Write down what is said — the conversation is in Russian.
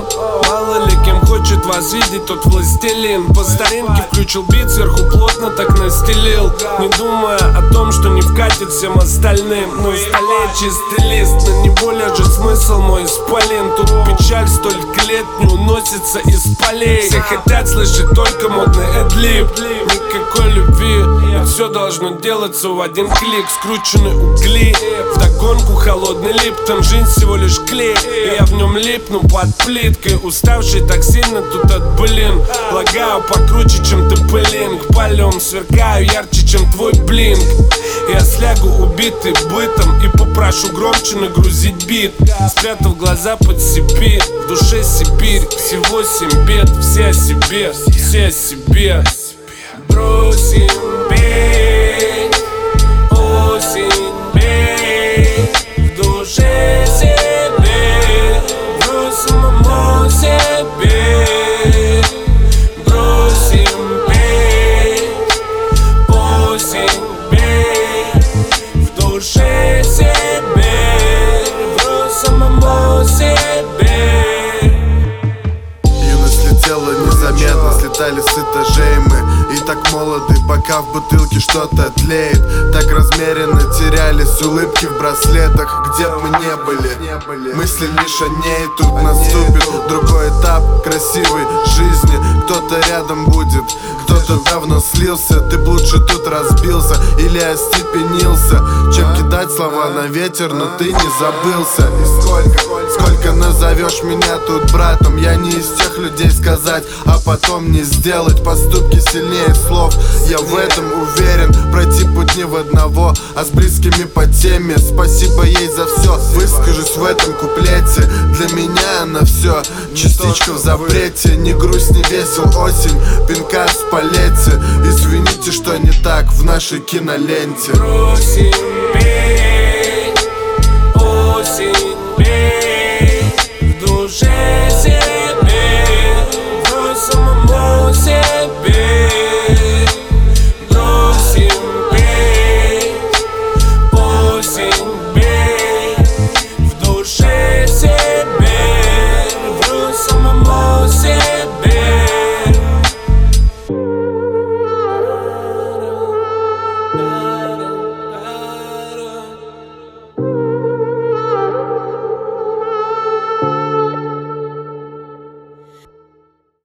Мало ли кем хочет вас видеть тот властелин. По старинке включил бит, сверху плотно так настелил, не думая о том, что не вкатит всем остальным. На столе чистый лист, но не более же смысл мой исполин. Тут печаль столько лет не уносится из полей. Все хотят слышать только модный эдлип, никакой любви, ведь все должно делаться в один клик. Скручены угли, вдогонку холодный липтон. Жизнь всего лишь клей, и я в нем липну под плиткой. Уставший так сильно тут от блин, лагаю покруче, чем ты пылинг. Полем сверкаю ярче, чем твой блинк. Я слягу убитый бытом и попрошу громче нагрузить бит. Спрятав глаза под цепи, в душе Сибирь. Всего 7 бед, все о себе, все о себе. Бросим петь, осень бей, в душе себе, бросим самому себе. Бросим петь, осень бей, в душе себе, бросим самому себе. Юность летела незаметно, слетали с этажей мы. И так молоды, пока в бутылке что-то тлеет. Так размеренно терялись улыбки в браслетах, где б мы не были. Мысли лишь о ней, тут наступит другой этап красивой жизни. Кто-то рядом будет, кто-то давно слился. Ты б лучше тут разбился или остепенился, чем кидать слова на ветер, но ты не забылся. И сколько назовешь меня тут братом, я не из тех людей сказать, а потом не сделать. Поступки сильнее слов, я в этом уверен. Пройти путь не в одного, а с близкими по теме. Спасибо ей за все, выскажусь в этом куплете. Для меня она все, частичка в запрете. Не грусть, не весел осень, пинка в палете. Извините, что не так в нашей киноленте. Бросим петь, осень бей, в душе себе.